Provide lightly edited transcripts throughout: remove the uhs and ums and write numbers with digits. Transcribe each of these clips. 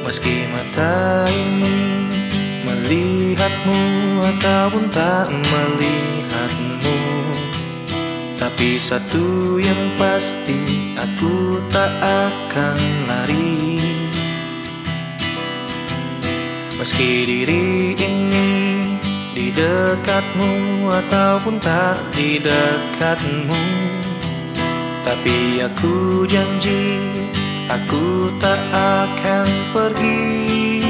Meski mata ini melihatmu ataupun tak melihatmu, tapi satu yang pasti, aku tak akan lari. Meski diri ini di dekatmu ataupun tak di dekatmu, tapi aku janji aku tak akan pergi.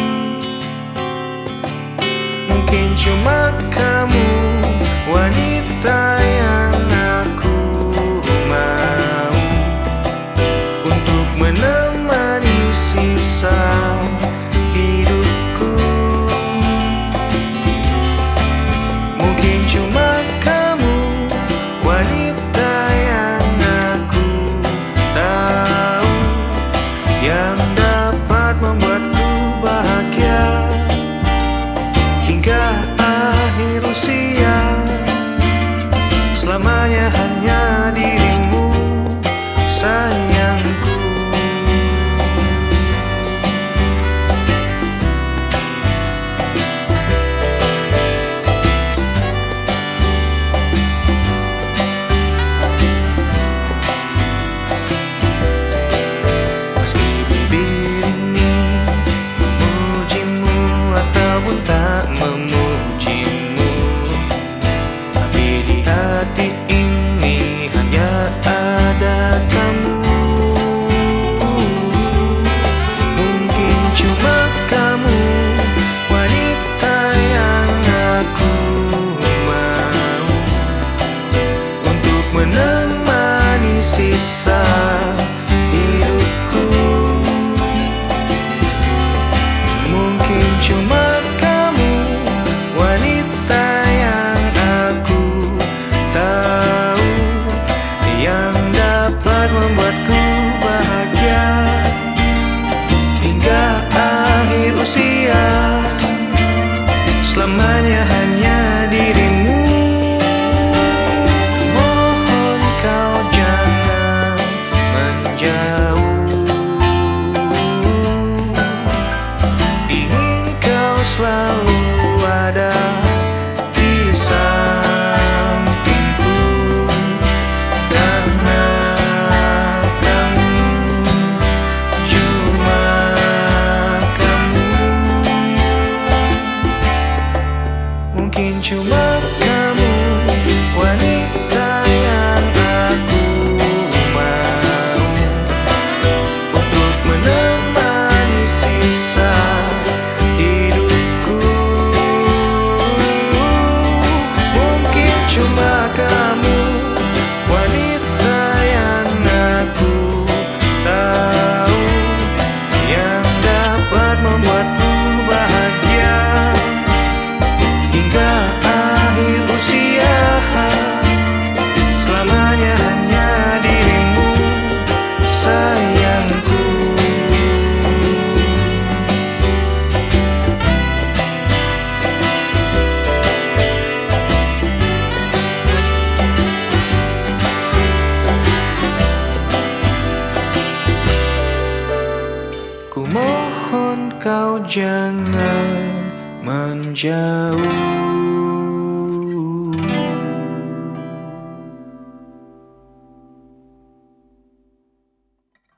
Mungkin cuma kamu wanita yang aku mau untuk menemani sisa hidupku. Mungkin cuma kamu wanita yang aku tahu, yang dapat membuatku bahagia hingga akhir usia. Selamanya hanya dirimu, sayangku. Meski bibir ini memujimu ataupun tak memujimu, tapi di hati ini hanya ada kamu. Mungkin cuma kamu wanita yang aku mau untuk menemani sisa hidupku. Mungkin cuma kamu wanita yang aku tahu, yang dapat membuatku bahagia hingga akhir usia. Selamanya hanya dirimu. Mohon kau jangan menjauh, ingin kau selalu ada di sampingku, karena kamu, cuma kamu. Mungkin cuma kamu wanita yang aku mau untuk menemani sisa hidupku. Mungkin cuma kamu wanita yang aku tahu, yang dapat membuatku bahagia hingga akhir usia. Selamanya hanya dirimu, sayangku. Ku mohon kau jangan menjauh.